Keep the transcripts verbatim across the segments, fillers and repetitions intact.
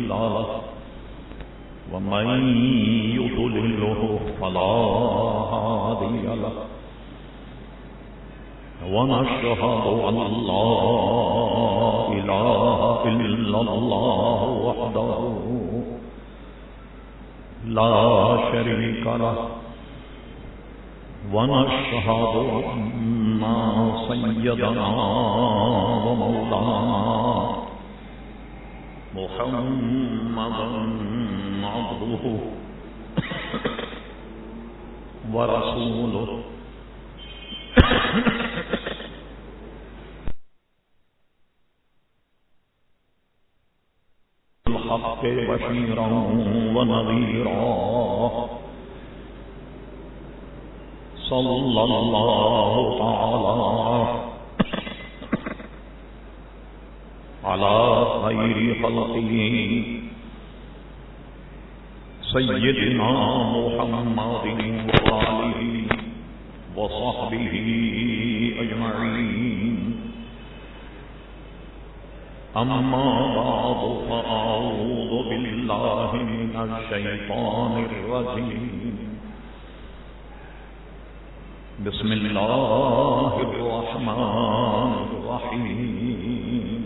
إلا له ومن يضلله فلا هادي له ونشهد أن لا إله إلا الله وحده لا شريك له ونشهد أن سيدنا ومولانا محمدا عبده ورسوله الحق بشيرا ونذيرا صلى الله تعالى على خير خلقه سيدنا محمد وآله وصحبه أجمعين أما بعد فأعوذ بالله من الشيطان الرجيم بسم الله الرحمن الرحيم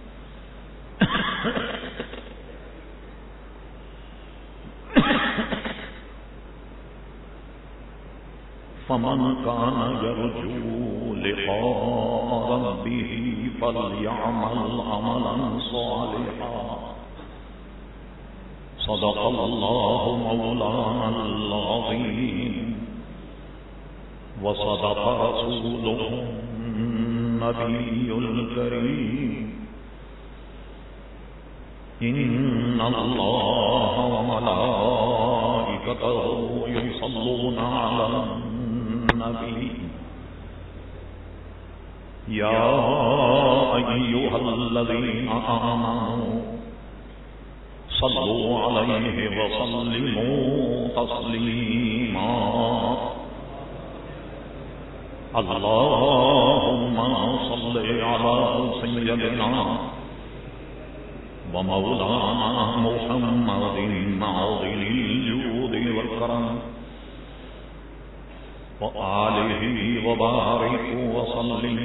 فمن كان يرجو لقاء ربه فليعمل عملا صالحا صدق الله مولانا العظيم وصدق رسوله النبي الكريم إن الله وملائكته يصلون على النبي يا أيها الذين آمنوا صلوا عليه وسلموا تسليما اللهم صل على سيدنا ومولانا محمد عظيم الجود والكرم وآله وبارك وسلم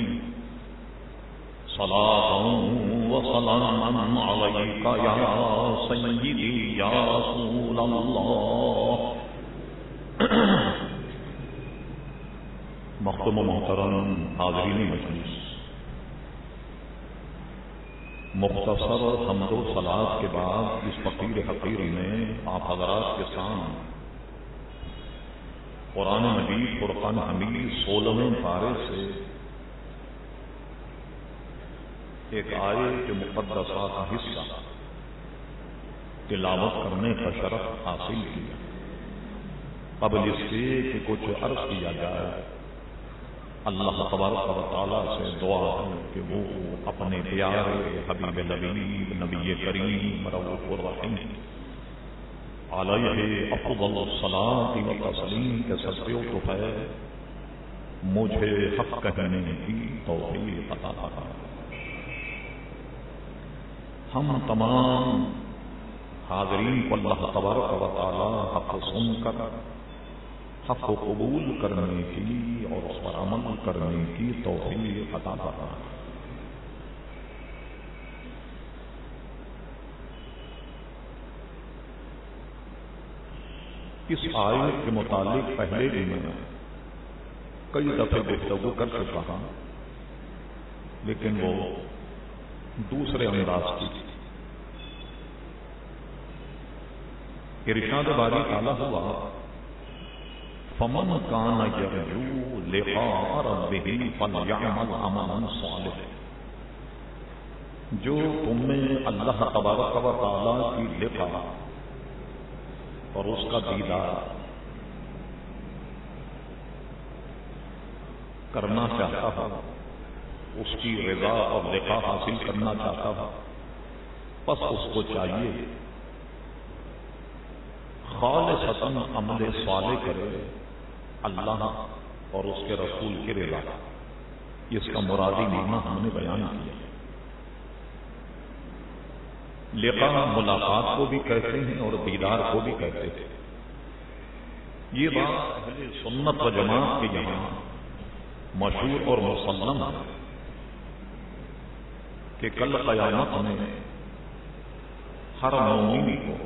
صلاة وسلاما عليك يا سيدي يا رسول الله. محترم و محترم حاضرین مجلس، مختصر حمد و صلات کے بعد اس فقیر حقیر میں آپ حضرات کے سامنے قرآن مجید فرقان حمید سولہویں پارے سے ایک آیے کے مقدسہ کا حصہ تلاوت کرنے کا شرف حاصل کیا. قبل اس سے کہ کچھ عرض کیا جائے، اللہ تبارک و تعالیٰ سے دعا ہے کہ وہ اپنے پیارے حبیب لبیب نبی کریم رؤوف الرحیم علیہ افضل الصلاۃ والتسلیم کے صدقے تو ہے مجھے حق کہنے کی توفیق عطا فرمائے. ہم تمام حاضرین کو اللہ تبارک و تعالیٰ حق سن کر حق کو قبول کرنے کی اور اس پر عمل کرنے کی توفیق عطا فرمائے. اس آیت کے متعلق پہلے بھی میں کئی دفعے گفتگو کر چکا ہوں، لیکن وہ دوسرے انداز کی تھی. ارشاد باری تعالیٰ ہوا فمن کان یرجو لقاء ربہ فلیعمل عملا صالحا. جو تم میں اللہ تبارک و تعالیٰ کی لقاء اور اس کا دیدار کرنا چاہتا تھا، اس کی رضا اور لقاء حاصل کرنا چاہتا تھا، بس اس کو چاہیے خالصتاً عمل صالح کرے اللہ اور اس کے رسول کی رضا. اس کا مرادی معنی ہم نے بیان کیا. لقاء ملاقات کو بھی کہتے ہیں اور دیدار کو بھی کہتے ہیں. یہ بات اہل سنت و جماعت کے یہاں مشہور اور مسلم ہے کہ کل قیامت میں ہر مومن کو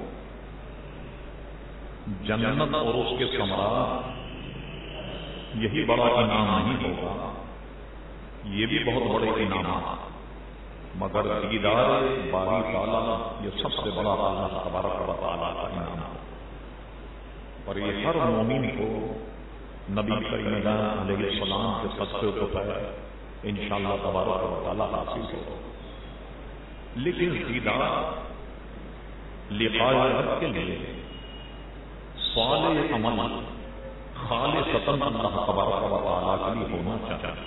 جنت اور اس کے ثمرات یہی بڑا انعام نہیں ہوگا، یہ بھی بہت بڑے انعامات، مگر دیدار باری تعالیٰ یہ سب سے بڑا اللہ تبارک و تعالیٰ کا انعام ہے. اور یہ ہر مومن کو نبی کریم علیہ السلام کے صدقے کو پہ انشاءاللہ تبارک و تعالیٰ حاصل ہو. لیکن دیدار لقاء رب کے لیے صالح عمل خالصتاً اللہ تبارک و تعالیٰ کے لیے ہونا چاہیے.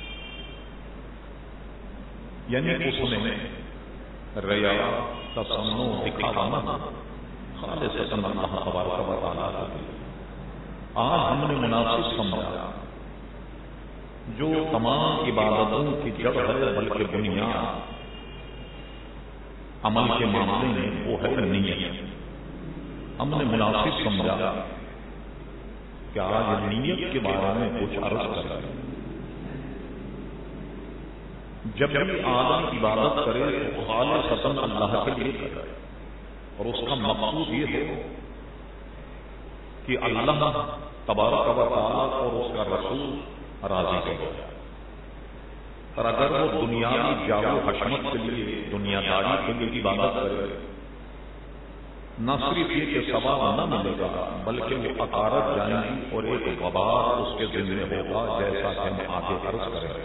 یعنی اس میں ریا تصنع دکھاوا نہ، خالصتاً اللہ تبارک و تعالیٰ کے لیے. آج ہم نے مناسب سمجھا جو تمام عبادتوں کی جڑ ہے بلکہ بنیاد عمل کے معاملے میں وہ ہے نیت. ہم نے مناسب سمجھا کہ آج نیت کے بارے میں کچھ عرض کریں. جب بھی آدم عبادت کرے تو خالصتاً اللہ کے لیے کرے، اور اس کا مقصود یہ ہے کہ اللہ تبارک و تعالیٰ اور اس کا رسول راضی ہو جائے. اور اگر وہ دنیاوی جاو حشمت کے لیے دنیا داری کے لیے عبادت کرے، نہ صرف یہ کہ ثواب نہ ملے گا بلکہ وہ عقارت جائیں گی اور ایک وبال اس کے ذمہ ہوگا، جیسا کہ ہم آگے عرض کریں.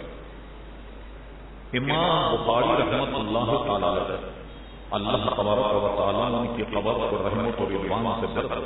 امام بخاری رحمۃ اللہ تعالی اللہ تبارک و تعالیٰ ان کی قبر کو رحمت و رضوان سے بھر.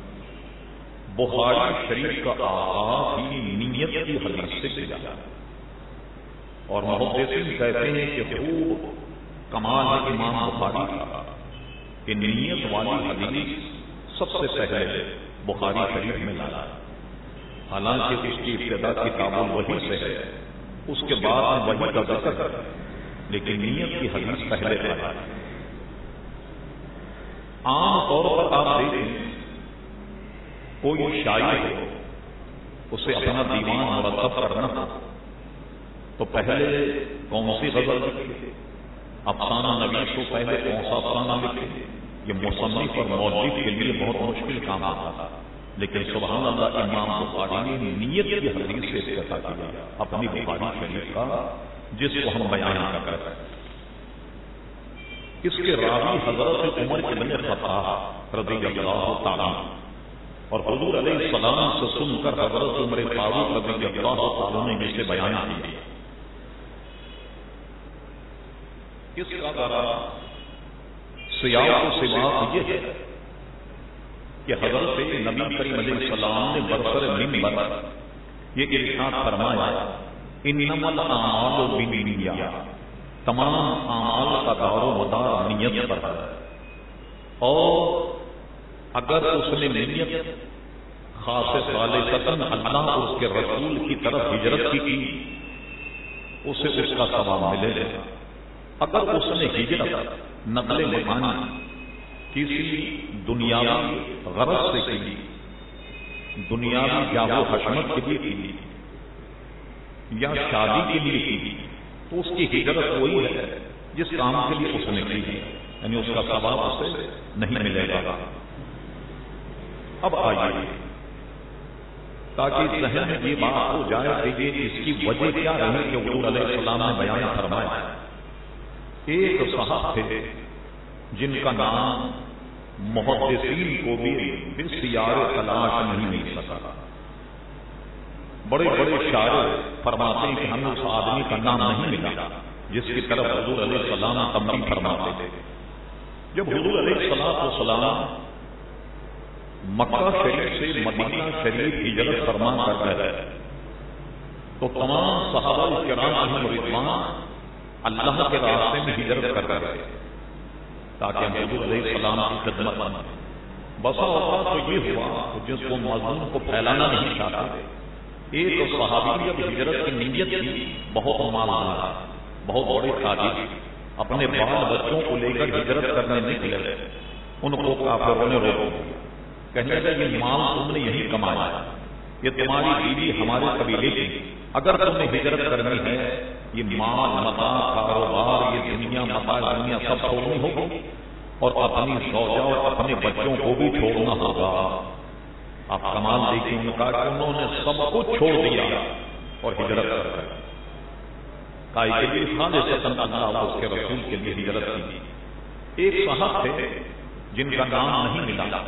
بخاری شریف کا آغاز ہی نیت کی حدیث سے کیا، اور محدثین کہتے ہیں کہ خوب کمال امام بخاری کا کہ نیت والی حدیث سب سے پہلے بخاری شریف میں لایا. حالانکہ اس کی ابتدا کتاب الوحی سے ہے، اس کے بعد وحی کا ذکر ہے، لیکن نیت کی حدیث پہلے آئی. عام طور پر آپ دیکھیں کوئی شاعر ہو، اسے اپنا دیوان مرتب کرنا تھا تو پہلے کون سی غزل لکھے، افسانہ نویس کو پہلے کون سا افسانہ لکھے. یہ مصنف اور مؤلف کے لیے بہت مشکل کام آتا تھا، لیکن سبحان اللہ امام بخاری نے نیت کی حدیث سے افتتاح کیا اپنی بخاری شریف کا، جس کو ہم بیان کر رہے ہیں. اس کے راوی حضرت عمر بن خطاب رضی اللہ تعالیٰ، اور حضور علیہ السلام سے سن کر حضرت عمر فاروق رضی اللہ تعالیٰ نے اسے بیان کیا. اس کا سیاق و سباق یہ ہے کہ حضرت نبی کریم علیہ السلام نے برسر منبر یہ ارشاد فرمایا انما الاعمال بالنیات، تمام اعمال کا دار و مدار نیت پر ہے. اور اگر اس نے نیت خاص خالصتاً اللہ اور اس کے رسول کی طرف ہجرت کی کی اسے اس کا ثواب ملے گا. اگر اس نے ہجرت نقل مکانی کسی دنیاوی غرض سے کی، دنیاوی جاو حشمت کے لیے کی یا شادی کے لیے کی، تو اس کی ہجرت وہی ہے جس کام کے لیے اس نے کی، یعنی اس کا ثواب اسے نہیں ملے گا. اب آئیے تاکہ ذہن میں یہ بات ہو جائے کہ اس کی وجہ کیا رہی کہ حضور علیہ السلام نے بیان فرمایا. ایک صاحب تھے جن کا نام محدثین کو بھی بسیار تلاش نہیں مل سکا. بڑے بڑے شاعر فرماتے ہیں کہ ہمیں اس آدمی کا نام نہیں ملا جس کی طرف حضور علیہ السلام تمرین فرماتے تھے. جب حضور علیہ السلام مکہ شریف سے مدینہ شریف ہجرت فرما کر گئے تو تمام صحابہ کرام علیہم رضوان اللہ کے راستے میں ہجرت کر رہے تاکہ ہم حضور علیہ السلام کی خدمت میں. بسا اوقات تو یہ ہوا جس کو مضمون کو پھیلانا نہیں چاہتے. ایک صحابی جب ہجرت کی نیت کی، بہت مالدار، بہت بڑے تاجر، اپنے بال بچوں کو لے کر ہجرت کرنے نکلے، ان کو کافروں نے روک دیا، کہنے لگا یہ مال تم نے یہی کمایا، یہ تمہاری بیوی ہمارے قبیلے کی، اگر تم نے ہجرت کرنی ہے یہ مال متاع کاروبار یہ دنیا متاع دنیا سب چھوڑنی ہوگی اور اپنی زوجہ اور اپنے بچوں کو بھی چھوڑنا ہوگا۔ آپ کمال دیکھیں، ان کا کہ انہوں نے سب کچھ چھوڑ دیا اور ہجرت کر گئے، کائی کے لیے خالصتاً اللہ اور اس کے رسول کے لیے ہجرت کی۔ ایک صحابہ تھے جن کا نام نہیں ملا،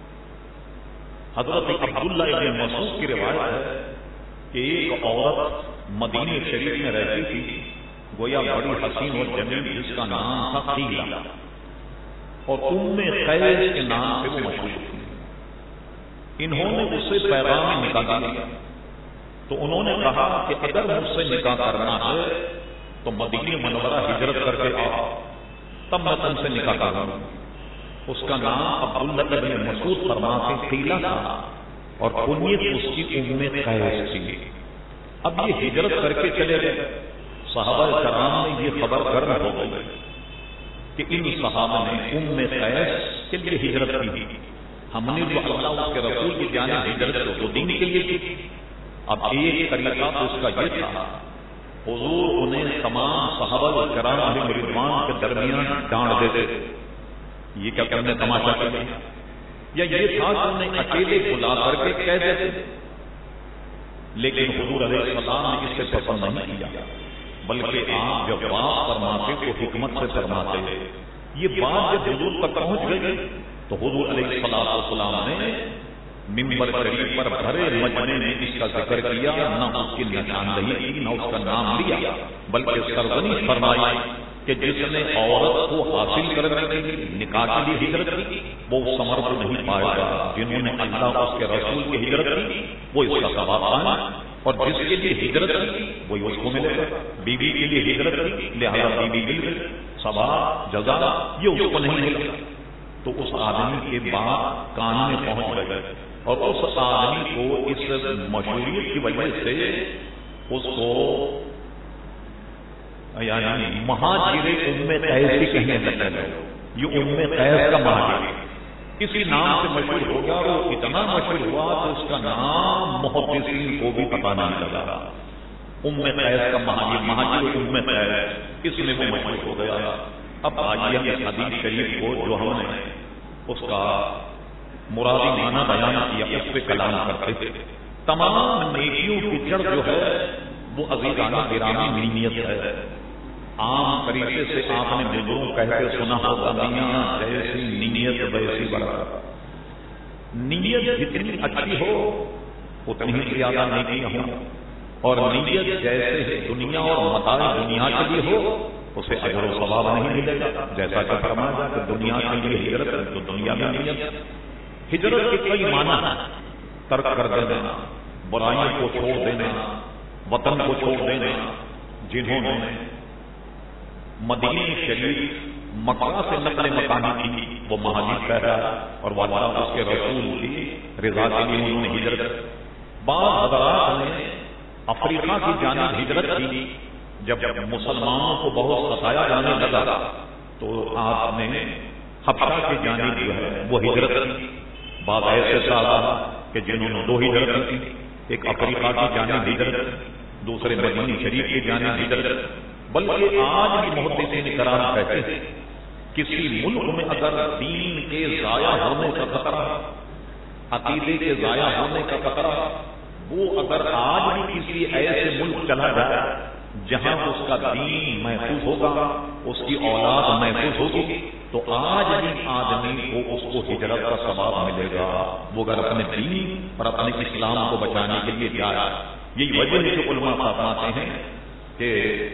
حضرت عبداللہ ابن مسعود کی روایت ہے کہ ایک عورت مدینہ شریف میں رہتی تھی، گویا بڑی حسین اور جمیل، جس کا نام تھا قیلہ، اور ام قیس کے نام سے وہ مشہور تھی۔ انہوں نے اس سے پیغام نکالا تو انہوں نے کہا کہ اگر مجھ سے نکاح کرنا ہے تو مدینہ منورہ ہجرت کر کے آؤ، تب میں تم سے نکاح کروں۔ اس کا نام عبداللہ ابن مسعود فرماتے قیلہ تھا اور کنیت اس کی ام قیس تھی۔ اب یہ ہجرت کر کے چلے گئے، صحابہ کرام نے یہ خبر گرم ہو گئی کہ ان صحابہ نے ام قیس کے لیے ہجرت کی، ہم نے جو اللہ اس کے رسول کی جانب ہجرت تو دین کے لیے کی۔ اب ایک طریقہ تو اس کا یہ تھا، حضور انہیں تمام صحابہ کرام علیہم رضوان کے درمیان ڈانٹ دیتے، یہ کیا کرنے تماشا کر دیا، یا یہ تھا کہ انہیں اکیلے بلا کر کے کہہ دیتے، لیکن حضور علیہ السلام نے اس سے پسند نہیں کیا، بلکہ آپ جب بات فرماتے تو حکمت سے فرماتے۔ یہ بات جب حضور تک پہنچ گئی تو حضور علیہ السلام نے منبر شریف پر بھرے مجمع میں اس کا ذکر کیا، نہ اس کی نشاندہی کی، نہ اس کا نام لیا، بلکہ سرزنش فرمائی کہ جس نے عورت کو حاصل کرنے کے لیے نکاح کے لیے ہجرت کی وہ ثمر کو نہیں پائے گا، جنہوں نے اللہ اس کے رسول کی ہجرت کی وہ اس کا ثواب پائیں، اور جس کے لیے ہجرت کی وہی اس کو ملے گا۔ بیوی کے لیے ہجرت کی لہذا بیوی مل گئی، ثواب جزا یہ اس کو نہیں ملے گا۔ تو اس آدمی کے بات کان میں پہنچ گئے اور اس آدمی کو اس مشہوریت کی وجہ سے اس کو یعنی مہاجر ام قیس کہنے لگے، یہ ام قیس کا مہاجر اسی نام سے مشہور ہو گیا، اور اتنا مشہور ہوا تو اس کا نام محدثین کو بھی پتہ نہیں لگا، ام قیس کا مہاجر مہاجر ام قیس، اس میں وہ مشہور ہو گیا۔ اب آئیے ہم حدیث شریف کو جو ہم نے اس کا مرادی معنی بیان کیا اس پہ کلام کرتے تھے۔ تمام نیکیوں کی جڑ جو ہے وہ عزیزانہ گرامی نیت ہے۔ عام طریقے سے آپ نے بزرگوں کہتے سنا ہوگا، میاں جیسی نیت ویسی برکت۔ نیت جتنی اچھی ہو اتنی ہی زیادہ نیکیاں ہوں، اور نیت جیسے دنیا اور متاع دنیا کے لیے ہو اسے اجر و ثواب نہیں ملے گا، جیسا کہ فرمایا کہ دنیا کے لیے ہجرت ہے تو دنیا میں نیت۔ ہجرت کے کئی معنی ہیں، ترک کر دینا، برائیوں کو چھوڑ دینا، وطن کو چھوڑ دینا۔ جنہوں نے مدینہ شریف مکہ سے نقل مکانی کی وہ مہاجر کہلایا، اور واللہ اس کے رسول کی رضا کے لیے انہوں نے ہجرت۔ بعض حضرات نے افریقہ کی جانب ہجرت کی، جب مسلمانوں کو بہت ستایا جانے لگا تو آپ نے حبشہ کی جانب جو ہے وہ ہجرت کی۔ بعض ایسے صحابہ کہ جنہوں نے دو ہجرت کی، ایک افریقہ کی جانب ہجرت، دوسرے مدینہ شریف کی جانب ہجرت۔ بلکہ آج بھی محدثین کرام کہتے ہیں کسی ملک میں اگر دین کے ضائع ہونے کا خطرہ، عقیدے کے ضائع ہونے کا خطرہ، وہ اگر آج بھی کسی ایسے ملک چلا جائے جہاں اس کا دین محفوظ ہوگا، اس کی اولاد محفوظ ہوگی، تو آج بھی آدمی کو اس کو ہجرت کا ثواب ملے گا، وہ اگر اپنے دین اور اپنے اسلام کو بچانے کے لیے جائے۔ یہی وجہ ہے کہ علماء فرماتے ہیں کہ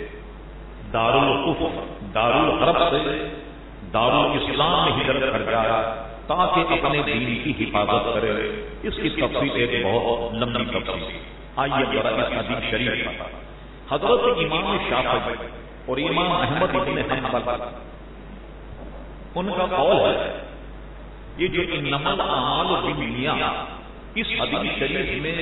دارالکفر دارالحرب سے دارالاسلام میں ہجرت کر جائے تاکہ اپنے دین کی حفاظت کرے۔ اس کی تفصیل ایک بہت لمبی تفصیل، آئیے ذرا اس حدیث شریف پر۔ حضرت امام شافعی اور امام احمد بن حنبل ان کا قول ہے یہ جو انما الاعمال بالنیات، اس حدیث شریف میں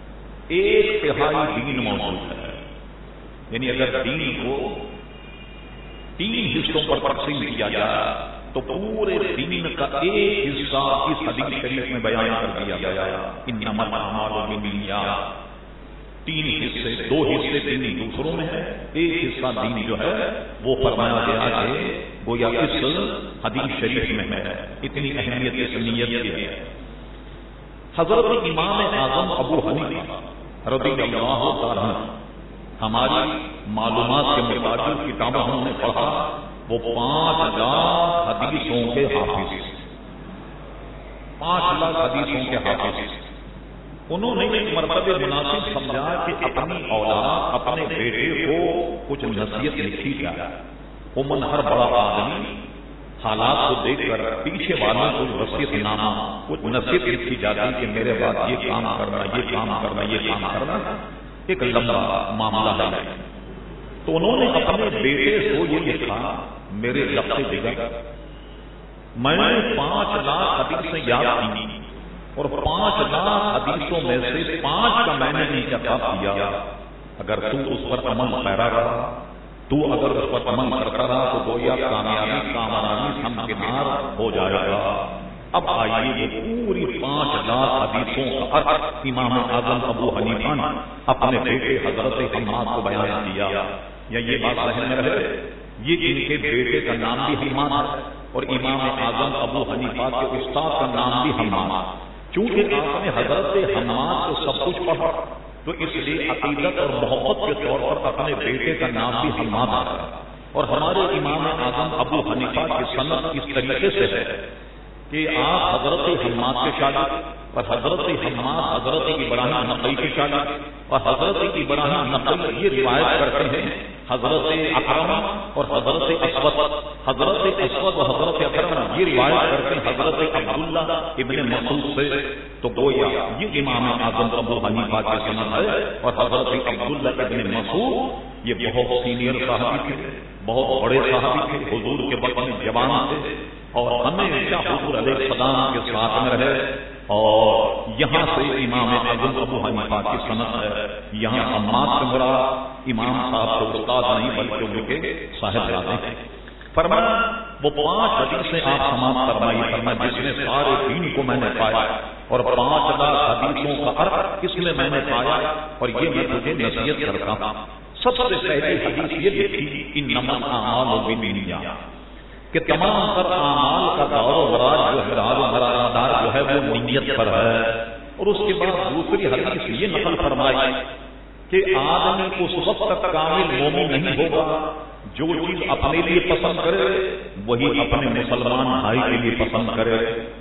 ایک تہائی دین موجود ہے، یعنی اگر دین کو تین حصوں پر تقسیم کیا جائے تو پورے دین کا ایک حصہ اس حدیث شریف میں بیان کر دیا گیا انما الاعمال بالنیات. تین حصے، دو حصے دین دوسروں میں ہے، ایک حصہ دین جو ہے وہ فرمایا گیا کہ گویا اس حدیث شریف میں ہے. اتنی اہمیت اس نیت کی ہے. حضرت امام اعظم ابو حنیفہ رضی اللہ تعالیٰ عنہ ہماری معلومات کے مطابق کتابوں ہم نے پڑھا وہ پانچ لاکھ حدیثوں کے حافظ، پانچ لاکھ حدیثوں کے حافظ. انہوں نے ایک مرتبہ مناسب سمجھا کہ اپنی اولاد، اپنے بیٹے کو کچھ نصیحت لکھی جائے. عموماً ہر بڑا آدمی حالات کو دیکھ کر پیچھے والوں کو وصیت نامہ، کچھ نصیحت لکھی جاتی کہ میرے بعد یہ کام کرنا، یہ کام کرنا، یہ کام کرنا، ایک لمبا معاملہ ہے. تو انہوں نے اپنے بیٹے کو یہ لکھا میرے لفظ دیگر میں نے پانچ لاکھ حدیثیں یاد کی اور پانچ لاکھ حدیثوں میں سے پانچ کا میں نے انتخاب کیا. اگر تو اس پر عمل پیرا رہا، تو اگر اس پر عمل کرتا رہا تو گویا کامیابی کامرانی ہمکنار ہو جائے گا. اب آئیے یہ پوری پانچ لاکھ حدیثوں کا ارتھ امام اعظم ابو حنیفہ نے اپنے بیٹے حضرت حماد کو بیان کیا. یا یہ بات ذہن میں رہے یہ ان کے بیٹے کا نام بھی حماد ہے اور امام اعظم ابو حنیفہ کے استاد کا نام بھی حماد. چونکہ آپ نے حضرت حماد کو سب کچھ پڑھا تو اس لیے عقیدت اور محبت کے طور پر اپنے بیٹے کا نام بھی حماد آ رہا ہے. اور ہمارے امام اعظم ابو حنیفہ کی سند اس طریقے سے ہے کہ آپ حضرت حماد کے شاگرد اور حضرت حماد حضرت ابراہیم نقی کے شاگرد اور حضرت ابراہیم نقی یہ روایت کرتے ہیں حضرت اکرم اور حضرت اسود، حضرت اسود اور حضرت اکرم یہ روایت کرتے ہیں حضرت عبداللہ ابن مسعود سے. تو گویا یہ امام اعظم ابو حنیفہ کی سند ہے. اور حضرت عبداللہ ابن مسعود یہ بہت سینئر صحابی تھے، بہت بڑے صحابی تھے، حضور کے وقت میں جوان تھے اور ہمیشہ حضور علیہ السلام کے ساتھ میں رہے. اور یہاں سے امام اعظم ابو حنیفہ کی سند ہے. یہاں حماد سے مراد امام صاحب کو استاد نہیں بلکہ ان کے صاحبزادے ہیں. فرمایا وہ پانچ حدیثیں آپ سماعت فرمائی، فرمایا جس میں سارے دین کو میں نے پایا اور پانچ لاکھ حدیثوں کا ارتھ اس میں میں نے پایا اور یہ میں تجھے نصیحت کرتا ہوں. سب سے پہلی حدیث یہ لکھی انما الاعمال بالنیات کہ تمام تر اعمال کا دار و مدار جو ہے دار و مدار جو ہے وہ نیت پر ہے. اور اس کے بعد دوسری حدیث یہ نقل فرمائی کہ آدمی اس وقت تک کامل مومن نہیں ہوگا جو چیز اپنے لیے پسند کرے وہی اپنے مسلمان بھائی کے لیے پسند کرے.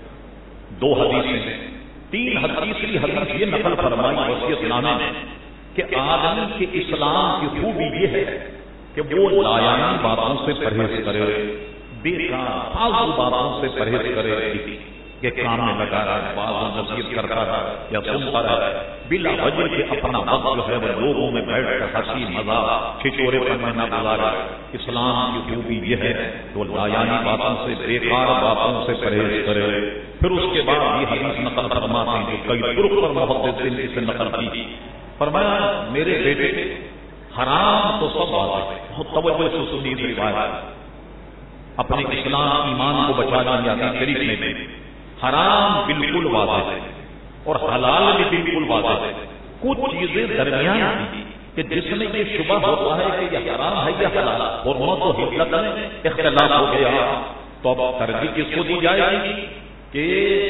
دو حدیثیں. تین تیسری حدیث یہ نقل فرمائی وصیت نامے میں کہ آدمی کے اسلام کی خوبی یہ ہے کہ وہ لایانی باتوں سے پرہیز کرے، بیکار فالتو باتوں سے پرہیز کرے کہ کام میں لگا رہا ہے، بعض نصیحت کرتا ہے یا سنتا ہے بلا وجہ کہ اپنا وقت جو ہے وہ لوگوں میں بیٹھ کر ہنسی مذاق چھچورے پر میں نہ گزارے. اسلام کی خوبی یہ ہے کہ وہ لایانی باتوں سے، بیکار باتوں سے پرہیز کرے. پھر اس کے بعد یہ حدیث نقل فرماتے ہیں جو کئی طرق پر محدثین سے نقل کی. فرمایا میرے بیٹے حرام تو سب واضح ہے، بہت توجہ سے سنی اس روایت، اپنے اسلام ایمان کو بچانا یعنی شریف میں حرام بالکل واضح ہے اور حلال بھی بالکل واضح ہے. کچھ چیزیں درمیان کی کہ جس میں یہ شبہ ہوتا ہے کہ یہ حرام ہے یا حلال اور حرمت و حلت میں اختلاف ہو گیا تو اب ترجیح کس کو دی جائے گی کہ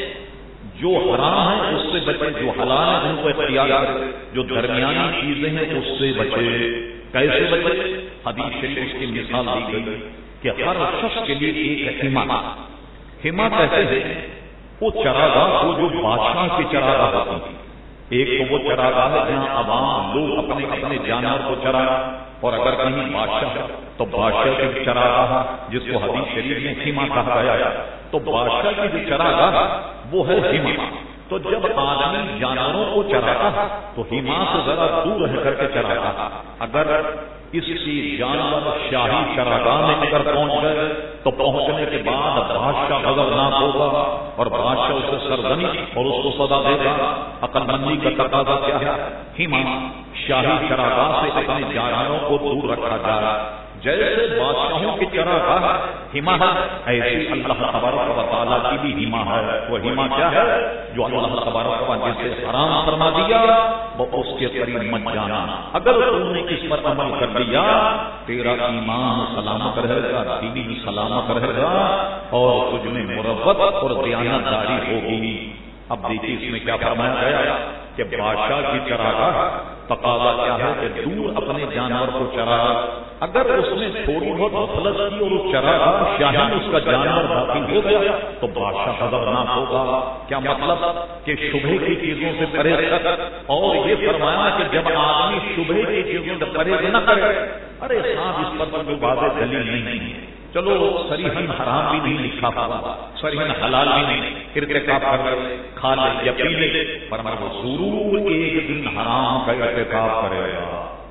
جو حرام ہے اس سے بچے، جو حلال ہے ان کو اختیار کرے، جو درمیانی چیزیں ہیں اس سے بچے. کیسے بچے؟ حدیث شریف اس کی مثال دی گئی کہ ہر شخص کے لیے ایک حما حما کہتے ہیں وہ چراگاہ کو جو بادشاہ کی چراگاہ ہوتی ہے. ایک تو وہ چراگاہ ہے جہاں عوام لوگ اپنے اپنے جانور کو چرائے اور اگر کہیں بادشاہ ہے تو بادشاہ کی چراگاہ جس کو حدیث شریف میں حما کہا گیا ہے تو بادشاہ کی جو چراگاہ وہ ہے حما. تو جب آدمی جانوروں کو چراتا تو حما سے ذرا دور رہ کر کے چراتا. اگر اس کی جانور شاہی چراگاہ میں اگر پہنچ گئے تو پہنچنے کے بعد بادشاہ غضبناک ہوگا اور بادشاہ اسے سرزنی اور اس کو سزا دے گا. عقل مندی کا تقاضا کیا ہے؟ حما شاہی چراگاہ سے اپنے جانوروں کو دور رکھا جائے. جیسے بادشاہوں کی چراگاہ ہما ہے، ایسی اللہ تبارک و تعالیٰ کی بھی ہما ہے۔ وہ ہما کیا ہے؟ جو اللہ تبارک و تعالیٰ جسے حرام فرما دیا وہ اس کے قریب مت جانا۔ اگر تم نے اس پر عمل کر دیا تیرا ایمان سلامت رہے گا، دین سلامت رہے گا، اور تجھ میں مروت اور دیانت داری ہوگی۔ اب دیکھیے اس میں کیا فرمایا گیا کہ بادشاہ کی چراگاہ تقاضا کیا ہے کہ دور اپنے جانور کو چرا۔ اگر اس نے تھوڑی بہت غفلت کی اور اس چراگاہ شاہین اس کا جانور داخل ہو گیا تو بادشاہ غضبناک ہوگا۔ کیا مطلب کہ شبہ کی چیزوں سے پرہیز کر، اور یہ فرمایا کہ جب آدمی شبہ کی چیزوں سے پرہیز نہ کرے، ارے صاحب اس پر کوئی واضح دلیل نہیں ہے، چلو صریحاً حرام بھی نہیں لکھا ہوا، صریحاً حلال بھی نہیں، ارتکاب کر کھا لے یا پی لے، پر وہ ضرور ایک دن حرام کا ارتکاب کرے گا،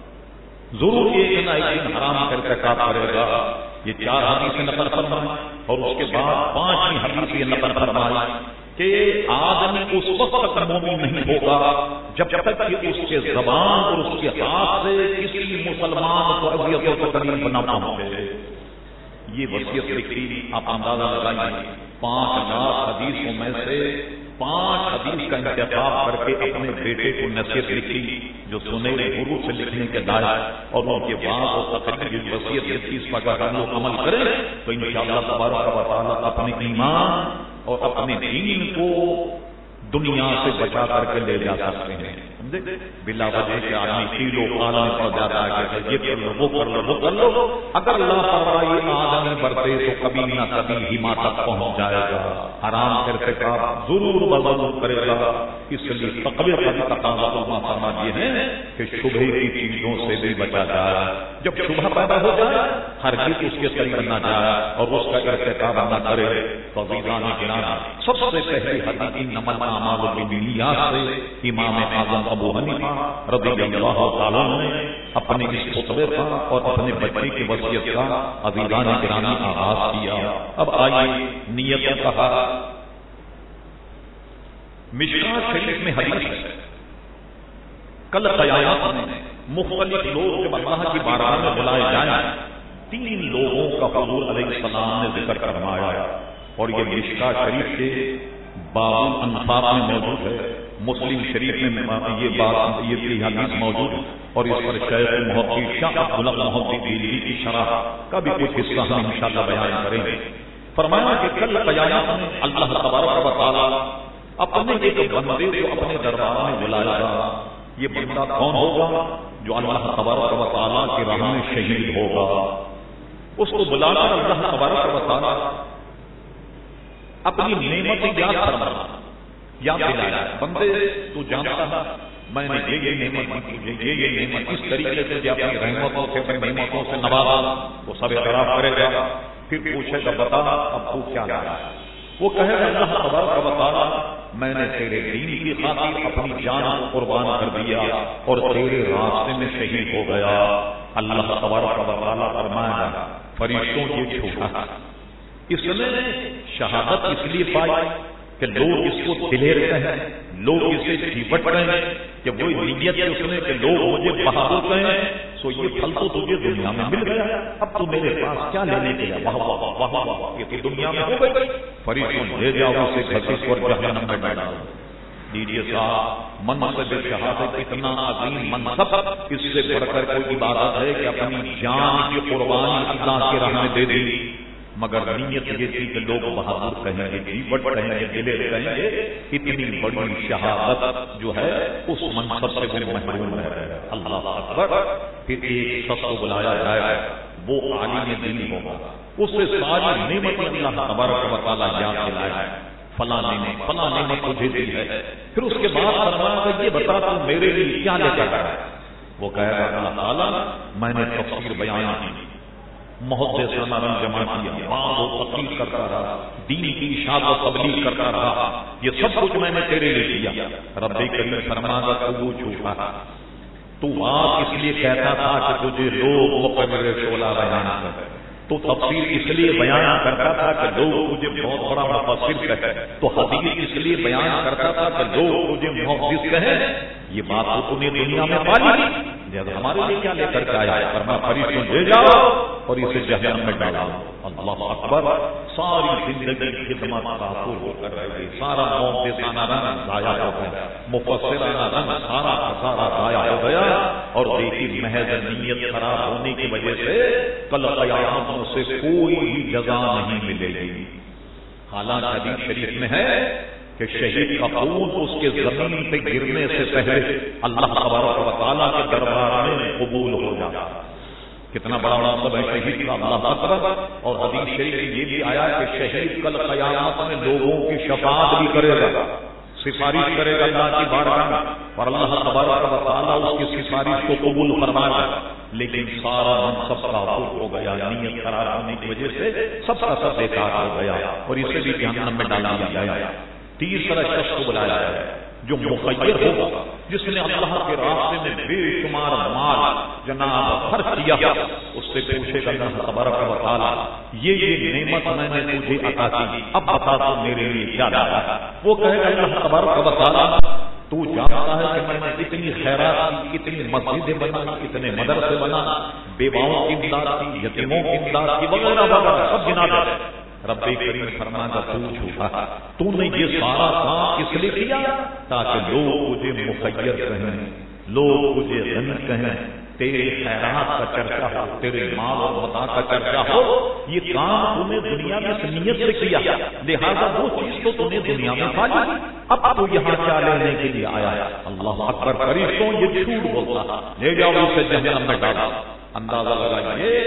ضرور ایک نہ ایک دن حرام کا ارتکاب کرے گا۔ یہ چار حدیثیں نقل فرمائیں، اور اس کے بعد پانچویں حدیث یہ نقل فرمائیں کہ آدمی اس وقت تک مومن نہیں ہوگا جب تک کہ اس کے زبان اور اس کے ہاتھ سے کسی مسلمان کو اذیت و تکلیف نہ پہنچے۔ یہ وصیت لکھی، آپ اندازہ لگائیے، پانچ لاکھ حدیثوں میں سے پانچ حدیث کا انتخاب کر کے اپنے بیٹے کو نصیحت لکھی جو سنہرے حروف سے لکھنے کے لائق، اور ان کے بعد وہ تقریر وصیت لکھی، اس پر اگر ہم لوگ عمل کریں تو انشاءاللہ تبارک و تعالیٰ اپنے ایمان اور اپنے دین کو دنیا سے بچا کر کے لے جا سکتے ہیں۔ بلا وجہ کے آدمی کیلو عالم پڑ جاتا ہے کہ یہ کر لو وہ کر لو وہ کر لو، اگر اللہ فرمائے آدمی برتے تو کبھی نہ کبھی ہما تک پہنچ جائے گا، حرام کے ارتکاب ضرور بضرور کرے گا۔ اس لیے تقوی کا بھی تقاضا علماء فرما دیے ہیں کہ شبہ کی چیزوں سے بھی بچا جائے، جب شبہ پیدا ہو جائے ہرگز اس کے قریب نہ جائے اور اس کا ارتکاب نہ کرے۔ تو عزیزان گرامی، سب سے پہلی حدیث انما الاعمال بالنیات سے امام اعظم ابو حنیفہ رضی اللہ تعالیٰ نے اپنے اس خطبے کا اور اپنے بچے کی وصیت کا عزیزان گرامی آغاز کیا۔ اب آئیے نیت کا مشکاۃ شریف میں حدیث ہے، کل قیامت میں مختلف لوگ جب اللہ کی بارگاہ میں بلائے جائیں تین لوگوں کا حضور علیہ السلام نے ذکر فرمایا، اور یہ مشکاۃ شریف کے باب الانصاف میں موجود ہے، مسلم شریف میں یہ بات یہ حدیث موجود ہے، اور اس پر شیخ محقق شاہ عبداللہ محمد دہلوی کی شرح کا بھی کچھ حصہ ہم انشاءاللہ بیان کریں گے۔ فرمایا کہ کل قیامت میں اللہ تبارک و تعالیٰ اپنے ایک بندے کو اپنے دربار میں بلائے گا۔ یہ بندہ کون ہوگا؟ جو اللہ تبارک و تعالیٰ کی راہ میں شہید ہوگا۔ اس کو بلا کر اللہ تبارک و تعالیٰ اپنی نعمت یاد فرمانا، یاد دلایا، بندے تو جانتا ہے میں نے یہ یہ نعمت دی، یہ یہ نعمت اس طریقے سے جو اپنی رحمتوں سے اپنی نعمتوں سے نوازا، وہ سب اعتراف کرے گا، پھر پوچھے گا بتا اب تو کیا لایا؟ وہ کہے گا اللہ تبارک و تعالیٰ میں نے تیرے دین کی خاطر اپنی جان کو قربان کر دیا اور تیرے راستے میں شہید ہو گیا۔ اللہ تبارک و تعالیٰ فرمائے گا فرشتوں کی چھوٹا، اس نے شہادت اس لیے پائی کہ لوگ اس کو دلیر کہیں، لوگ اسے جیوٹ کہیں کہ وہ نیت ہے اس نے کہ لوگ مجھے بہادر کہیں، سو یہ پھل تو تجھے دنیا میں مل گیا، اب تو میرے پاس کیا لینے کے لیے؟ واہ واہ واہ واہ، یہ تو دنیا میں ہو گئی۔ فرشتوں لے جاؤ اسے گھسیٹ اور جہنم میں ڈالو۔ دیجیے صاحب منصب شہادت اتنا عظیم منصب، اس سے بڑھ کر کوئی عبادت ہے کہ اپنی جان کی قربانی اللہ کی راہ میں دے دی، مگر نیت یہ تھی کہ لوگ بہادر کہیں گے، جیوٹ کہیں گے، دلیر کہیں گے، اتنی بڑی شہادت جو ہے اس منصب سے وہ محروم ہے۔ اللہ اکبر۔ پھر ایک شخص کو بلایا جائے، وہ عالم دین ہوگا، اس سے ساری نعمت اللہ تبارک و تعالیٰ یاد دلائے، فلاں نعمت فلاں نعمت تجھے دی ہے۔ پھر اس کے بعد فرمایا کہ یہ بتا تو میرے لیے کیا لے کر آیا؟ وہ کہے گا اللہ تعالیٰ میں نے تفسیر بیان کی، محدث سنن جمع کیا، بعض و تقریر کرتا رہا، دین کی اشاعت و تبلیغ کرتا رہا، یہ سب کچھ میں نے تیرے لیے کیا۔ رب کریم فرماتا تو وہ جھوٹا، تو بات اس لیے کہتا تھا کہ تجھے لوگ مقرر شعلہ بیان کرتے، تو تفسیر اس لیے بیان کرتا تھا کہ لوگ تجھے بہت بڑا مفسر کہتے، تو حدیث اس لیے بیان کرتا تھا کہ لوگ تجھے محدث کہیں، یہ بات تو تم نے دنیا میں پالی، جب ہمارے لیے کیا لے کر کے آیا؟ فرمایا فرشتوں لے جاؤ اور اسے جہنم میں ڈالو۔ اللہ اکبر، ساری زندگی خدمت کا پور کر رہے گی، سارا محدثانہ رنگ ضائع ہو گیا، مفسرانہ رنگ سارا سارا ضائع ہو گیا، اور دیکھی محض نیت خراب ہونے کی وجہ سے کل قیامت سے کوئی جزا نہیں ملے گی۔ حالانکہ حدیث شریف میں ہے کہ شہید کا خون اس کے زمین پہ گرنے سے پہلے اللہ تبارک و تعالیٰ کے دربار میں قبول ہو جاتا۔ کتنا بڑا منصب ہے شہید کا، اللہ اکبر۔ اور حدیث شریف میں یہ بھی آیا کہ شہید کل قیامت میں لوگوں کی شفاعت بھی کرے گا، سفارش کرے گا اللہ کی بارگاہ میں، اور اللہ تبارک و تعالیٰ اس کی سفارش کو قبول فرمائے گا۔ لیکن سارا منصب کافر ہو گیا، نیت خراب ہونے کی وجہ سے سب کا سب بیکار ہو گیا، اور اسے بھی جہنم میں ڈالا گیا۔ تیسرا شخص کو بلایا ہے جو مخیر ہوگا، جس نے اللہ کے راستے میں بے شمار مال جناب خرچ کیا، اس سے پوچھے گا اللہ تبارک و تعالیٰ یہ یہ نعمت میں نے تجھے عطا کی، اب بتا تو میرے لیے کیا لایا؟ وہ کہے گا اللہ تبارک و تعالیٰ تو جانتا ہے کہ میں نے اتنی خیرات کی، اتنی مسجدیں بنائی، اتنے مدرسے بنا، بیواؤں کی امداد کی، یتیموں کی امداد کی، وغیرہ وغیرہ سب گنا دے۔ رب کریم فرماتا تو جھوٹا، تو نے یہ سارا کام اس لیے کیا تاکہ لوگ مجھے مخیر کہیں، لوگ مجھے غنی کہیں، تیرے خیرات کا چرچا ہو، تیرے مال اور متاع کا چرچا ہو۔ یہ کام تو نے دنیا میں اس نیت سے کیا، لہذا وہ چیز تو تو نے دنیا میں پا لی، اب تو یہاں کیا لینے کے لیے آیا؟ اللہ اکبر۔ فرشتوں یہ جھوٹ بولتا، لے جاؤ اسے جہنم میں ڈالا۔ اندازہ لگائیے،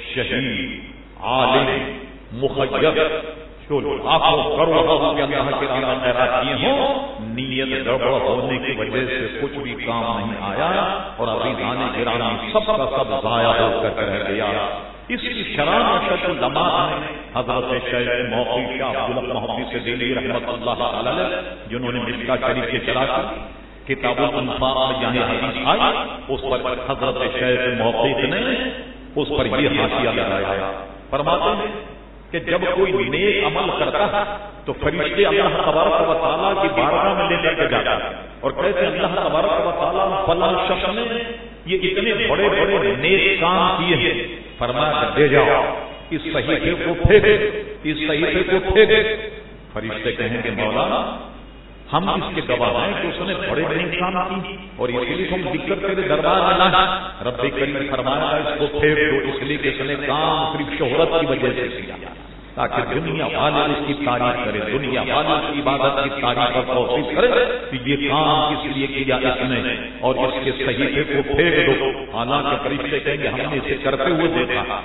شہید، عالم، مخیر، جو لاکھوں کروڑوں کے اللہ کے راہ میں خیرات کیے ہوں، نیت گڑبڑ ہونے کی وجہ سے کچھ بھی کام نہیں آیا، اور ابھی دانے گرامی سب کا سب ضائع ہو کر رہ گیا۔ اس کی شرح شرط لمحات میں حضرت شیخ موقع شاہ عبداللہ محمد سے دلی رحمت اللہ علیہ، جنہوں نے مشکاۃ شریف کے چلا کی کتاب الانفاق میں یعنی حدیث آئی، اس پر حضرت شیخ موقع نے اس پر یہ حاشیہ لگایا، فرماتے ہیں کہ جب کوئی نیک عمل کرتا ہے تو فرشتے اللہ تبارک و تعالیٰ کی بارگاہ میں لے لے کے جاتا ہے اور کہتے ہیں اللہ تبارک و تعالیٰ فلاں شخص نے یہ اتنے بڑے بڑے نیک کام کیے ہیں، فرمایا دے جاؤ اس صحیفے کو پھینکے، اس صحیفے کو پھینکے۔ فرشتے کہیں کہ مولانا ہم اس کے گواہ ہیں کہ اس نے بڑے بڑے کام کی، اور اس لیے ہم ذکر تیرے دربار میں لائے۔ رب کریم فرمایا اس کو پھینک دو، اس لیے کہ اس نے کام صرف شہرت کی وجہ سے کیا، تاکہ دنیا والے اس کی تعریف کرے، دنیا والے اس کی عبادت کی تعریف اور توصیف کرے کہ یہ کام کس لیے کیا اس نے، اور اس کے صحیفے کو پھینک دو۔ حالانکہ فرشتے کہیں گے ہم نے اسے کرتے ہوئے دیکھا،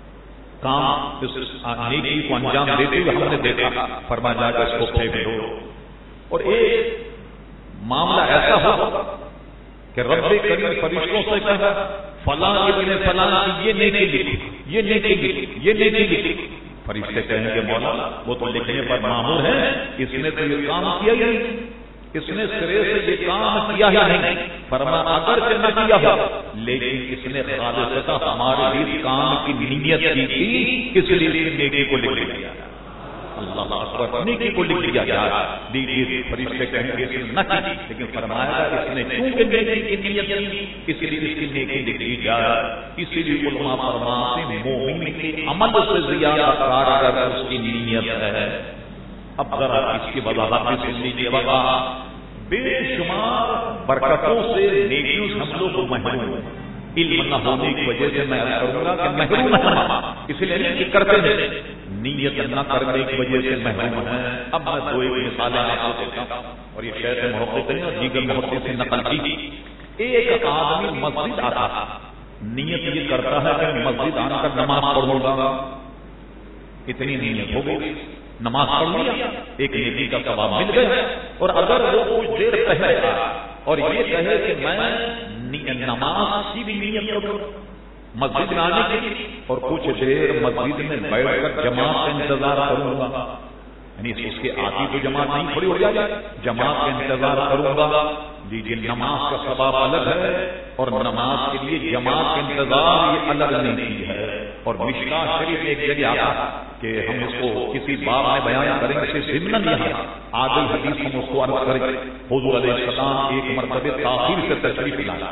کام اس نیکی کو انجام دیتے ہوئے ہم نے دیکھا، فرمایا جا کر اس کو پھینک دو۔ اور ایک معاملہ ایسا ہوگا کہ رب کریم فرشتوں سے کہا فلاں ابن فلاں کی یہ نیکی لکھی، یہ نیکی لکھی، یہ نیکی لکھی۔ فرشتے کہیں گے مولانا وہ تو لکھنے پر مامور ہے، اس نے تو یہ کام کیا ہی نہیں، اس نے سرے سے یہ کام کیا ہی نہیں۔ فرمایا اگر کہ نہ کیا ہو لیکن اس نے خالصتا ہمارے لیے کام کی نیت کی تھی، اس لیے اس نیکی کو لکھ لیا۔ اللہ اکبر، نیکی کو لکھ لیا جائے دیجیے۔ فرشتے کہیں گے اس نے نہ کی، لیکن فرمایا اس نے چونکہ نیکی کی نیت کی اس لیے اس کی نیکی لکھ لی جائے۔ اسی لیے علماء فرماتے ہیں مومن کے عمل سے زیادہ کارگر اس کی نیت ہے۔ اب ذرا اس کی وضاحت بھی سن لیجیے۔ وقا بے شمار برکتوں سے نیکیوں سے ہم لوگ محروم ہیں، علم نہ ہونے کی وجہ سے میں کروں گا کہ محروم ہیں، اس لیے نہیں کرتے ہیں، نیت نہ کرنے کی وجہ سے محروم ہے۔ اب میں دو ایک مثالیں آپ کو دیتا ہوں، اور یہ شیخ محقق نے اور دیگر محقق سے نقل کی۔ ایک آدمی مسجد آتا تھا، نیت یہ کرتا ہے کہ مسجد آنے کر نماز پڑھوں گا، اتنی نیت ہو گئی، نماز پڑھ لیا، ایک نیکی کا ثواب مل گیا۔ اور اگر وہ کچھ دیر پہلے آیا اور یہ کہے کہ میں نماز کی بھی نیت کروں مسجد میں آنے کے لیے اور کچھ دیر مسجد میں بیٹھ کر جماعت کا انتظار کروں گا، یعنی اس کے آتی تو جماعت نہیں کھڑی ہو جائے، جماعت کا انتظار کروں گا، لیکن نماز کا ثواب الگ ہے اور نماز کے لیے جماعت کا انتظار یہ الگ نہیں ہے۔ اور مشکاۃ شریف ایک جگہ آتا کہ ہم اس کو کسی باب میں بیان کریں گے، ضمن نہیں آگے حدیث ہم اس کو عرض کریں۔ حضور علیہ السلام ایک مرتبہ تاخیر سے تشریف لایا،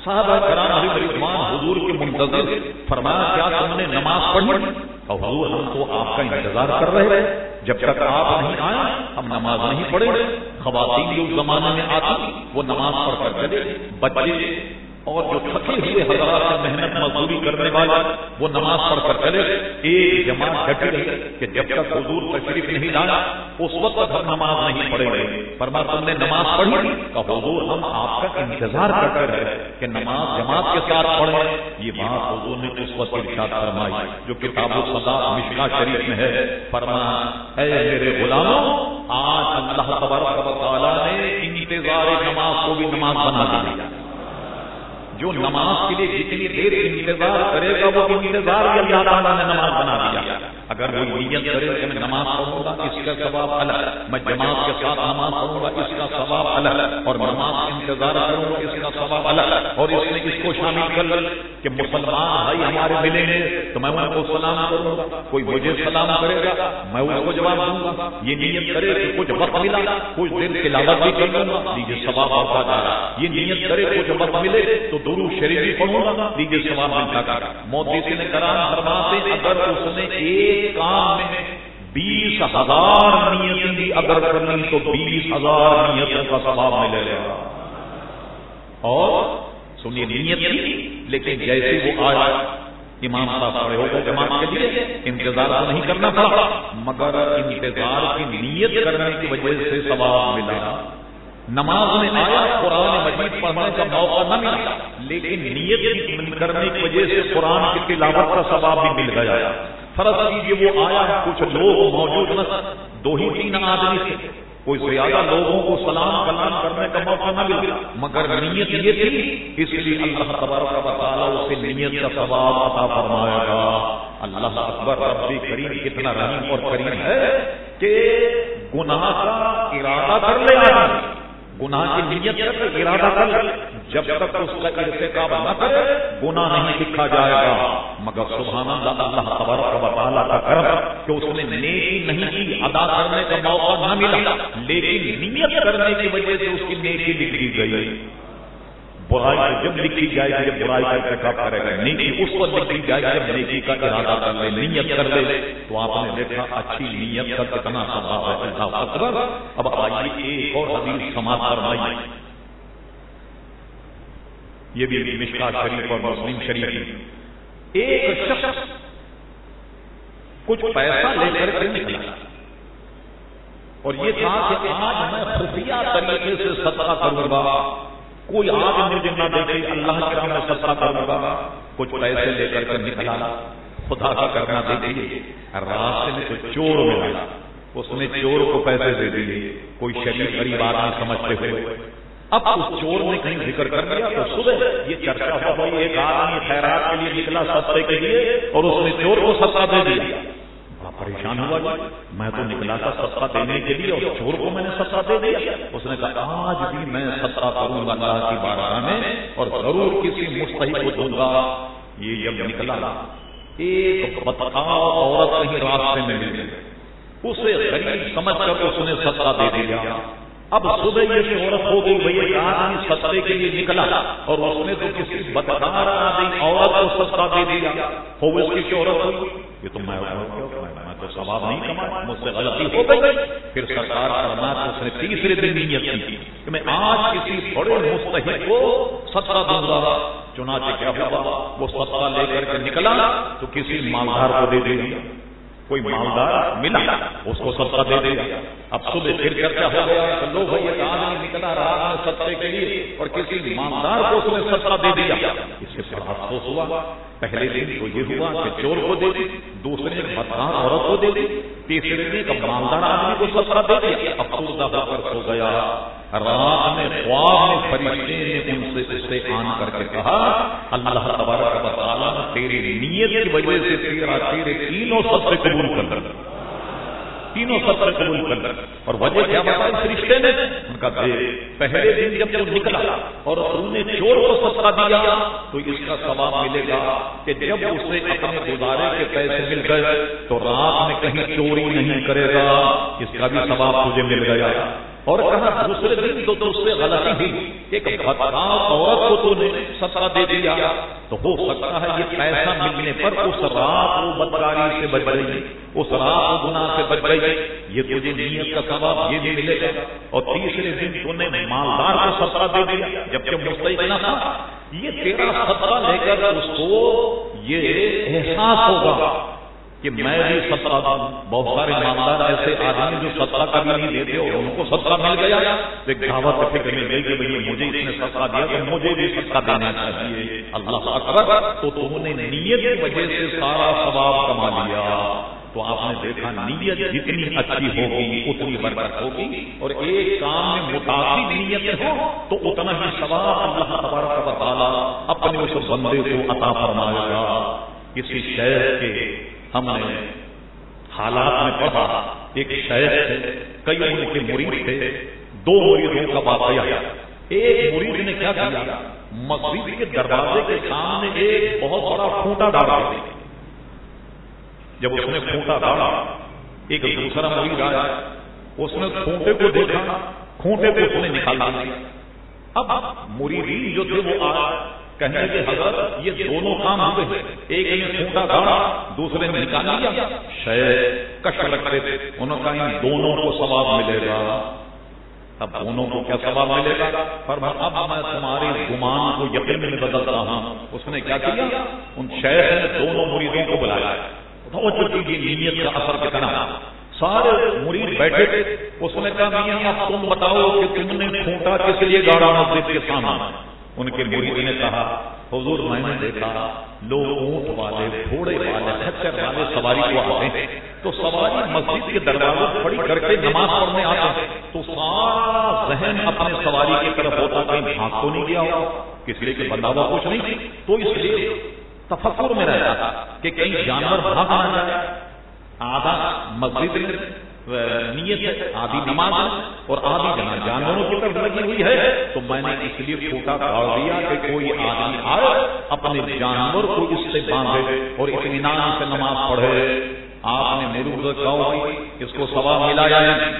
صحابہ کرام علیہ رضوان حضور کے منتظر، فرمایا کیا تم نے نماز پڑھی؟ اور حضور ہم تو آپ کا انتظار کر رہے ہیں، جب تک آپ نہیں آئے ہم نماز نہیں پڑھے۔ خواتین جو اس زمانے میں آتی وہ نماز پڑھ کر چلے، بچے اور جو تھکے ہوئے حضرات محنت مزدوری کرنے والا وہ نماز پڑھ کر چلے۔ ایک جماعت ڈٹی رہی کہ جب تک حضور تشریف نہیں لایا اس وقت تک ہم نماز نہیں پڑھیں گے۔ فرمایا تم نے نماز پڑھی؟ کہ حضور ہم آپ کا انتظار کرتے رہے کہ نماز جماعت کے ساتھ پڑھیں۔ یہ بات حضور نے اس وقت ارشاد فرمائی جو کتاب الصلاۃ مشکاۃ شریف میں ہے۔ فرمایا اے میرے غلاموں، آج اللہ تبارک و تعالیٰ نے انتظار نماز کو بھی نماز بنا دیا۔ جو نماز کے لیے جتنی دیر انتظار کرے گا وہ انتظار بھی اللہ تعالیٰ نے نماز بنا دیا۔ اگر وہ نیت کرے کہ میں نماز پڑھوں گا اس کا ثواب الگ، میں جماعت کے ساتھ نماز پڑھوں گا اس کا ثواب الگ، اور نماز انتظار کروں گا اس کا ثواب الگ، اور اس نے اس کو شامل کر لیا کہ مسلمان بھائی ہمارے ملیں گے تو میں ان کو سلام کروں گا، کوئی مجھے سلام کرے گا میں اس کو جواب دوں گا۔ یہ نیت کرے کہ کچھ وقت ملا کچھ دیر تلاوت بھی کر لوں گا، لیجیے ثواب ہوتا جا رہا۔ یہ نیت کرے کچھ وقت ملے تو درود شریف بھی پڑھوں گا، لیجیے ثواب ملتا گا۔ محدثین کرام فرماتے اگر اس نے ایک کام میں بیس ہزار نیتیں بھی اگر کرنی تو بیس ہزار نیتوں کا ثواب ملے گا۔ اور سنیے نیت کی، لیکن جیسے وہ آیا امام صاحب کھڑے ہو گئے جماعت کے لیے، انتظار تو نہیں کرنا پڑا مگر انتظار کی نیت کرنے کی وجہ سے ثواب ملا۔ نماز میں آیا قرآن مجید پڑھنے کا موقع نہ ملا لیکن نیت کرنے کی وجہ سے قرآن کی تلاوت کا ثواب بھی مل گیا۔ فرض کیجیے وہ آیا کچھ لوگ موجود نہ، دو ہی تین آدمی تھے، کوئی زیادہ لوگوں کو سلام کلام کرنے کا موقع نہ ملا مگر نیت یہ تھی، اس لیے اللہ تبارک و تعالیٰ اسے نیت کا ثواب عطا فرمائے گا۔ اللہ اکبر، رب کریم کتنا رحیم اور کریم ہے کہ گناہ کا ارادہ کر لے آدمی، گناہ کی نیت کر ارادہ کر لے، جب تک اس کا ارتکاب نہ کرے گناہ نہیں لکھا جائے گا۔ مگر سبحان اللہ، اللہ تبارک و تعالیٰ کا کرم کہ اس نے نیکی نہیں کی، ادا کرنے کا موقع نہ ملا لیکن نیت کرنے کی وجہ سے اس کی نیکی لکھی گئی۔ برائی جب لکھی جائے گی جب برائی کا ارتکاب کرے گا، نیکی اس وقت لکھی جائے گی جب نیکی کا ارادہ کر لے، نیت کر لے۔ تو آپ نے دیکھا اچھی نیت کا کتنا ثواب ہے۔ اللہ اکبر۔ اب آئیے ایک اور حدیث سماعت فرمائیے، یہ بھی مشکاۃ شریف اور مسلم شریف۔ ایک شخص کچھ پیسہ لے کر کے نکلا اور یہ تھا کہ آج میں خفیہ طریقے سے صدقہ کروں گا، کوئی آج مجھے نہ دیکھے، اللہ کے راہ میں صدقہ کروں گا۔ کچھ پیسے لے کر کے نکلا، خدا کا کرنا دیکھیے راستے میں کوئی چور ملا، اس نے چور کو پیسے دے دیے، کوئی شریف غریب آدمی سمجھتے ہوئے۔ اب اس چور نے کہیں ذکر کر دیا تو صبح یہ چرچا ہو گئی، ایک آدمی خیرات کے لیے نکلا صدقے کے لیے اور اس نے چور کو صدقہ دے دیا۔ بڑا پریشان ہوا جی، میں تو نکلا تھا صدقہ دینے کے لیے اور چور کو میں نے صدقہ دے دیا۔ اس نے کہا آج بھی میں صدقہ کروں گا اللہ کی بارگاہ میں اور ضرور کسی مستحق کو دوں گا۔ یہ جب نکلا ایک بدخواہ عورت کہیں راستے میں مل گئی، اسے غریب سمجھ کر اس نے صدقہ دے دیا۔ اب صبح یہ شہرت ہو گئی، بھئی ایک آدمی صدقے کے لیے نکلا اور اس نے تو کسی بدکار آدمی عورت کو صدقہ دے دیا، ہو اس کی شہرت ہوئی۔ یہ تو میں میں تو ثواب نہیں کمایا، مجھ سے غلطی ہو گئی۔ پھر سرکار فرماتے اس نے تیسرے دن نیت کی کہ میں آج کسی بڑے مستحق کو صدقہ دوں گا۔ چنانچہ کیا ہوا، وہ صدقہ لے کر کے نکلا تو کسی مالدار کو دے دیا، کوئی مالدار ملا اس کو صدقہ دے دے گا۔ اب صبح پھر چرچا ہو گیا کہ لو بھائی ایک آدمی نکلا رہا ہے صدقے کے لیے اور کسی مالدار کو اس نے صدقہ دے دیا۔ اس سے بڑا افسوس ہوا، پہلے دن تو یہ ہوا کہ چور کو دے دی، دوسرے دن بدکار عورت کو دے دی، تیسرے دن ایک مالدار آدمی کو صدقہ دے دیا۔ افسردہ ہو کر سو گیا۔ رات میں خواب میں فرشتے نے ان سے اس سے آن کر کے کہا اللہ تبارک و تعالیٰ نے تیری نیت کی وجہ سے تیرا تیرے تینوں صدقے قبول کر لیا، تینوں صدقے قبول کر لیا۔ اور وجہ کیا بتائی فرشتے نے؟ ان کا پہلے دن جب تو نکلا اور انہوں نے چور کو صدقہ دیا تو اس کا ثواب ملے گا کہ جب اسے اپنے گزارے کے پیسے مل گئے تو رات میں کہیں چوری نہیں کرے گا، اس کا بھی ثواب تجھے مل گیا۔ اور کہا دوسرے دن تو تجھ سے غلطی ہوئی، ایک بدکار عورت کو تو نے صدقہ دے دیا، تو ہو سکتا ہے یہ پیسہ ملنے پر اس رات وہ بدکاری سے بچ گئی، اس رات وہ گناہ سے بچ گئی، یہ تجھے نیت کا ثواب یہ بھی ملے گا۔ اور تیسرے دن تو نے مالدار کو صدقہ دے دیا جبکہ مستحق نہ تھا، یہ تیرا صدقہ لے کر اس کو یہ احساس ہوگا کہ میں بھی صدقہ دوں۔ بہت سارے مالدار ایسے آدمی جو صدقہ کبھی نہیں دیتے اور ان کو صدقہ مل گیا، ایک دعوت کے فکر میں گئی کہ بھئی مجھے اس نے صدقہ دیا تو مجھے بھی صدقہ دینا چاہیے۔ اللہ اکبر، تو تم نے نیت کی وجہ سے سارا ثواب کما لیا۔ تو آپ نے دیکھا نیت جتنی اچھی ہوگی اتنی برکت ہوگی، اور ایک کام میں متعدد نیت ہو تو اتنا ہی ثواب اللہ تبارک و تعالیٰ اپنے اس بندے کو عطا فرمائے گا۔ کسی شہر کے ہم نے حالات میں پڑھا، ایک شیخ تھے، کئی ان کے مرید تھے، دو مریدوں کا واقعہ۔ ایک مرید نے کیا کیا، مسجد کے دروازے کے سامنے ایک بہت بڑا کھوٹا ڈالا۔ جب اس نے کھوٹا ڈالا، ایک دوسرا مرید آیا، اس نے کھوٹے کو دیکھا، کھوٹے کو اس نے نکال دیا۔ اب مریدین جو تھے وہ آ کہنے کہ حضرت یہ دونوں کام ہوئے، ایک نے کھوٹا ڈالا دوسرے نے نکال لیا۔ شیخ کش لگتے تھے، انہوں نے کہا دونوں کو ثواب ملے گا۔ اب دونوں کو کیا ثواب ملے گا؟ فرمایا اب میں تمہارے گمان کو یقین میں بدلتا ہوں۔ اس نے کیا کیا، ان شیخ نے دونوں مریدوں کو بلایا، توجہ کیجیے نیت کا اثر کتنا۔ سارے مرید بیٹھے تھے، اس نے کہا میاں اب تم بتاؤ کہ تم نے کھوٹا کس لیے گاڑا مسجد کے سامنے؟ ان کے مرید نے کہا حضور میں نے دیکھا لوگ اونٹ والے، گھوڑے والے، خچر والے سواری کو آتے ہیں، تو سواری مسجد کے دروازے کھڑی کر کے نماز پڑھنے آتے ہیں، تو سارا ذہن اپنے سواری کی طرف ہوتا، کہیں بھاگ تو نہیں گیا ہو، اس لیے کہ بندہ ہوا کچھ نہیں تھی، تو اس لیے تفکر میں رہتا تھا کہ کہیں جانور بھاگ نہ جائے۔ آدھا مسجد نیت ہے، آدھی نماز اور آدھی جہاں جانوروں کی طرف لگی ہوئی ہے، تو میں نے اس لیے کھوٹا ڈال دیا کہ کوئی آدمی آئے اپنے جانور کو اس سے باندھے اور اطمینان سے نماز پڑھے۔ آپ نے میرے کو کہا اس کو ثواب ملا یا نہیں؟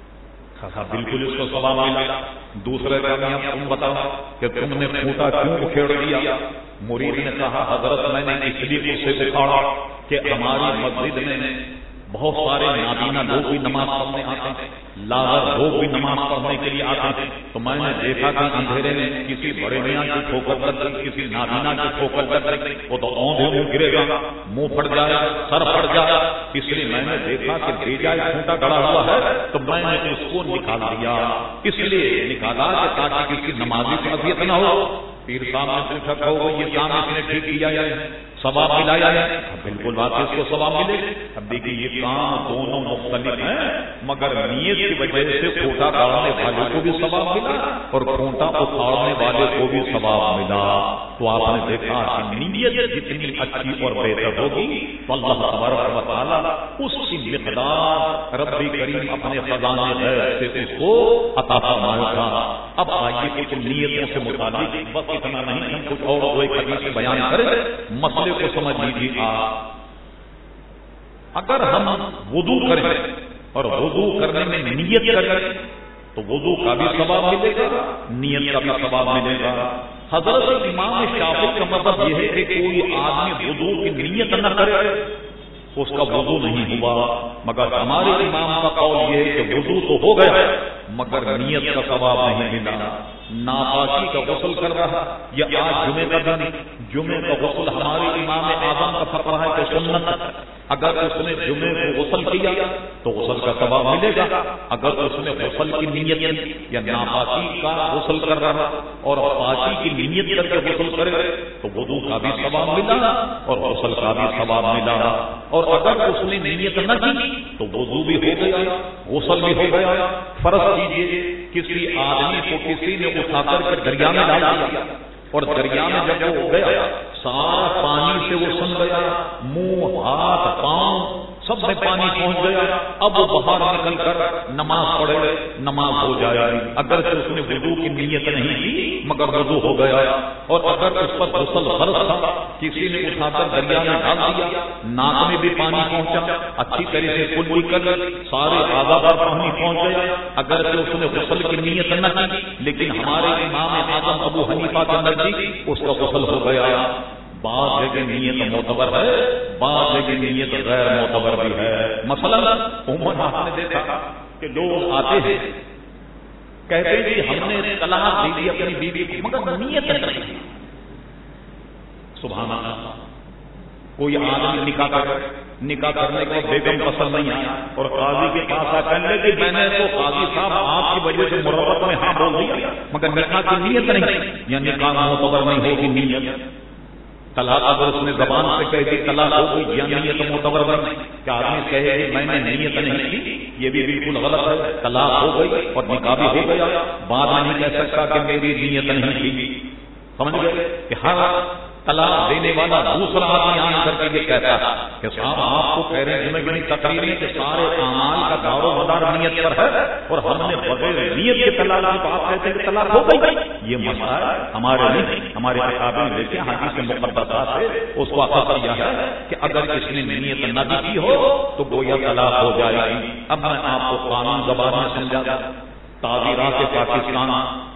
کہا بالکل اس کو ثواب ملا۔ دوسرے کہا تم بتاؤ کہ تم نے کھوٹا کیوں اکھیڑ دیا؟ مرید نے کہا حضرت میں نے اس لیے اسے اکھاڑا کہ ہماری مسجد میں بہت سارے نابینا لوگ بھی نماز پڑھنے آتے ہیں، لاغر لوگ بھی نماز پڑھنے کے لیے آتے ہیں، تو میں نے دیکھا کہ اندھیرے میں کسی بڑے میاں کی ٹھوکر لگ گئی، کسی نابینا کی ٹھوکر لگ گئی، وہ تو اوندھے منہ گرے گا، منہ پھٹ جائے، سر پھٹ جائے، اس لیے میں نے دیکھا کہ بے جائے کھوٹا گڑا ہوا ہے تو میں نے اس کو نکال دیا، اس لیے نکالا کہ تاکہ کسی نمازی کو اذیت نہ ہو۔ پیر صاحب نے پوچھا کہ یہ کام اس نے ٹھیک کیا یا ثواب ملایا ہے؟ بالکل بات ہے، اس کو ثواب ملے۔ اب دیکھیے یہ کام دونوں مختلف ہیں، مگر نیت کی وجہ سے کھوٹا ڈالنے والے کو بھی ثواب ملا اور کھوٹا اکھاڑنے والے کو بھی ثواب ملا۔ تو آپ نے دیکھا کہ نیت جتنی اچھی اور بہتر ہوگی تو اللہ تبارک و تعالیٰ اس کی مقدار رب کریم اپنے خزانے غیب سے اس کو عطا فرمائے گا۔ اب آئیے کچھ نیتوں سے متعلق، بس اتنا نہیں ہم کچھ اور دو ایک حدیث بیان کریں، مسئلے کو سمجھ لیجیے۔ آپ اگر ہم وضو کریں اور وضو کرنے میں نیت کریں تو وضو کا بھی ثواب ملے گا، نیت کا بھی ثواب ملے گا۔ حضرت امام شافعی کا مطلب یہ ہے کہ کوئی آدمی وضو کی نیت نہ کرے اس کا وضو نہیں ہوا، مگر ہمارے امام کا قول یہ ہے کہ وضو تو ہو گیا مگر نیت کا ثواب نہیں ملا۔ ناپاکی کا غسل کر رہا، یا آج جمعے کا دن، جمعے کا غسل ہمارے امام اعظم کا فتویٰ ہے کہ سنت، اگر اس نے جمعے کو غسل کیا تو غسل کا ثواب ملے گا، اگر اس نے غسل کی نیت یا ناپاکی کا غسل کر رہا اور پاکی کی نیت کر کے غسل کرے تو وضو کا بھی ثواب ملا اور غسل کا بھی ثواب ملا، اور اگر اس نے نیت نہ کی تو وضو بھی ہو گیا، غسل بھی ہو گیا۔ فرض کیجیے کسی آدمی کو کسی نے اٹھا کر کے دریا میں ڈال دیا اور دریا میں جب وہ گیا سارا پانی سے وہ سن گیا، منہ ہاتھ پاؤں سب میں پانی پہنچ گیا، اب وہ باہر نکل کر نماز پڑھے، نماز ہو جائے گی، اگر اس نے وضو کی نیت نہیں کی مگر وضو ہو گیا، اور اگر اس پر غسل فرض تھا، کسی نے اٹھا کر دریا میں ڈال دیا، ناک میں بھی پانی پہنچا، اچھی طرح سے کلی کر سارے اعضاء پر پانی پہنچ گیا، اگر اس نے غسل کی نیت نہ کی، لیکن ہمارے امام اعظم ابو حنیفہ کے نزدیک اس کا غسل ہو گیا۔ بعض جگہ نیت معتبر ہے، بعض جگہ نیت غیر معتبر بھی ہے۔ مثلا عموماً آپ نے دیکھا کہ لوگ آتے ہیں کہتے ہیں کہ ہم نے طلاق دے دی اپنی بیوی کو مگر نیت نہیں۔ سبحان اللہ، کوئی آدمی نکاح کر نکاح کرنے کو بیگم پسند نہیں آیا اور قاضی کے پاس آ کر لے کہ میں نے تو قاضی صاحب آپ کی وجہ سے مربت میں ہاں بول دیا مگر نکاح کی نیت نہیں، یا نکاح معتبر نہیں ہوگی نیت۔ طلاق اگر اس نے زبان سے کہہ دی طلاق ہو گئی، یا نیت معتبر نہیں، کہ آدمی کہے کہ میں نے نیت نہیں کی، یہ بھی بالکل غلط ہے۔ طلاق ہو گئی اور نکاح بھی ہو گیا، بعد میں نہیں کہہ سکتا کہ میری نیت نہیں کی۔ سمجھ گئے کہ ہر طلاق دینے والا دوسرا آدمی آن کر کے یہ کہتا ہے کہ صاحب آپ کو کہہ رہے ہیں جنہیں تقریر میں کہ سارے اعمال کا دار و مدار نیت پر ہے، اور ہم نے بغیر نیت کے طلاق کی تو آپ کہتے ہیں کہ طلاق ہو گئی۔ یہ مسئلہ ہمارے نہیں، ہمارے اکابر نے دیکھے حدیث مقدسات سے اس کو عطا کیا ہے کہ اگر کسی نے نیت نہ بھی کی ہو تو گویا طلاق ہو جائے گی۔ اب میں آپ کو قانون زبان میں سمجھا، تعزیرات پاکستان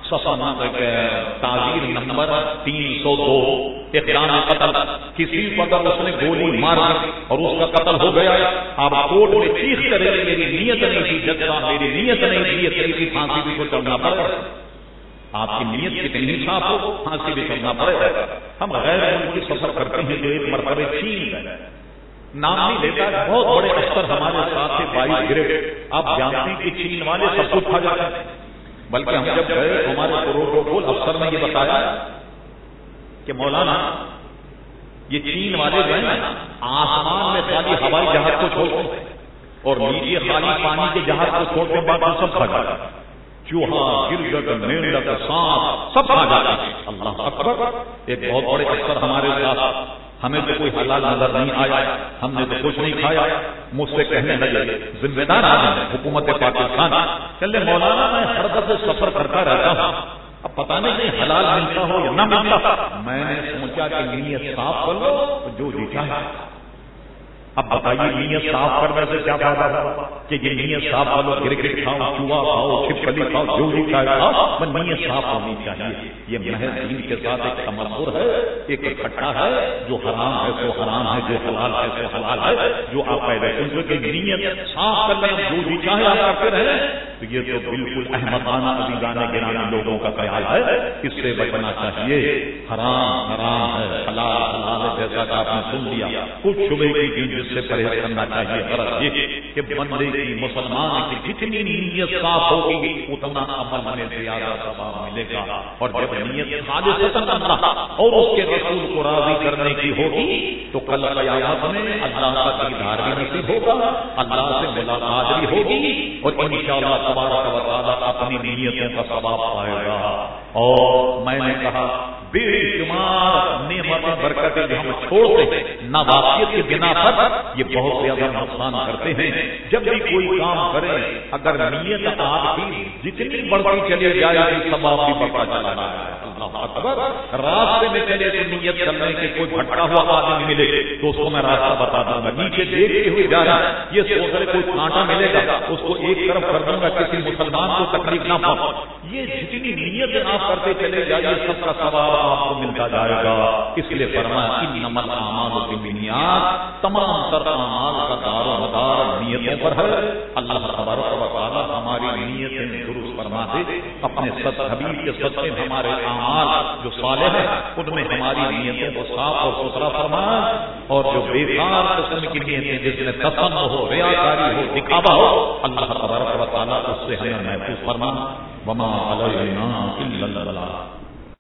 تعزیر نمبر تین سو دو، اقدام قتل، کسی پر اس نے گولی مار اور اس کا قتل ہو گیا، آپ کورٹ میں چیخ کریں میری نیت نہیں تھی جج صاحب، میری نیت نہیں تھی، یہ طریقے پھانسی بھی کو چڑھنا پڑے، آپ کی نیت کتنی صاف ہو پھانسی بھی چڑھنا پڑے گا۔ ہم غیر ملکی سفر کرتے ہیں جو ایک مرتبہ چین گئے، نام نہیں لیتا، بہت بڑے افسر ہمارے ساتھ سے بائیس گرے، آپ جانتے ہیں کہ چین والے سب کچھ کھا جاتے ہیں، بلکہ ہم جب گئے ہمارے پروٹوکول افسر نے یہ بتایا کہ مولانا یہ چین والے جو ہیں آسمان میں خالی ہوائی جہاز کو چھوڑتے ہیں اور نیچے خالی پانی کے جہاز کو چھوڑتے ہیں، باقی سب کھا جاتا ہے، چوہا، گرگٹ، مینڈک، سانپ سب کھا جاتا ہے۔ اللہ اکبر۔ ایک بہت بڑے افسر ہمارے ساتھ، ہمیں تو کوئی حلال نظر نہیں آیا، ہم نے تو کچھ نہیں کھایا، مجھ سے کہنے لگے ذمہ دار آدمی حکومت پاکستان، چلے مولانا میں ہر دفعہ سفر کرتا رہتا ہوں، اب پتہ نہیں حلال ملتا ہو یا نہ ملتا، میں نے سوچا کہ نیت صاف کر لو جو جی چاہے۔ اب بتائیے نیت صاف کرنے سے کیا فائدہ ہوا کہ یہ نیت صاف کر لو، کرکٹ کھاؤ، چوہا کھاؤ، چھپکلی کھاؤ، جو بھی چاہے کھاؤ، نیت صاف ہونی چاہیے۔ یہ محض دین کے ساتھ ایک تمسخر ہے، ایک اکٹھا ہے، جو حرام ہے سو حرام ہے، جو حلال ہے سو حلال ہے، جو آپ پہلے سن کے نیت صاف کرنے جو بھی چاہے آپ کرتے رہے، تو یہ تو بالکل احمقانہ عزیزانہ گرامی لوگوں کا خیال ہے، اس سے بچنا چاہیے۔ حرام حرام ہے، حلال حلال ہے، جیسا کہ آپ نے سن لیا، کچھ شبے کی چیز جس سے پرہیز کرنا چاہیے۔ غرض یہ کہ بندے کی، مسلمان کی جتنی نیت صاف ہوگی اتنا عمل میں زیادہ ثواب ملے گا، اور جب نیت خالصتاً اللہ اور اس کے رسول کو راضی کرنے کی ہوگی تو کل قیامت میں اللہ کا دیدار بھی نصیب ہوگا، اللہ سے ملاقات بھی ہوگی، اور انشاءاللہ تبارک و تعالیٰ اپنی نیتوں کا ثواب پائے گا۔ اور میں نے کہا بے شمار نعمتیں برکتیں جو ہم چھوڑتے ہیں ناواقفیت کے بنا پر، یہ بہت زیادہ نقصان کرتے ہیں۔ جب بھی کوئی کام کرے اگر نیت آپ کی جتنی بڑھتی چلی جائے گی ثواب بھی بڑھتا چلا جائے گا۔ اللہ اکبر۔ راستے میں چلے تو نیت کرنے کے کوئی بھٹکا ہوا آدمی ملے تو اس کو میں راستہ بتا دوں گا، نیچے دیکھتے ہوئے جا رہا ہے، یہ سوچ رہے کوئی کانٹا ملے گا اس کو ایک طرف کر دوں گا، کسی مسلمان کو تکلیف نہ پہنچے۔ یہ جتنی نیت آپ کرتے چلے جائیے سب کا ثواب آپ کو ملتا جائے گا۔ اس لیے فرمایا انما الاعمال بالنیات، تمام تر اعمال کا دار و مدار نیتوں پر ہے۔ اللہ تبارک و تعالی ہماری نیتیں درست فرما دے، اپنے سچ حبیب کے سچے ہمارے اعمال جو صالح ہیں ان میں ہماری نیتوں کو صاف اور ستھرا فرمائے، اور جو بیکار قسم کی نیتیں جس میں تسن ہو، ریاکاری ہو، دکھاوا ہو، اللہ تبارک و تعالی اس سے ہمیں محفوظ فرما۔ وما علینا الا البلاغ۔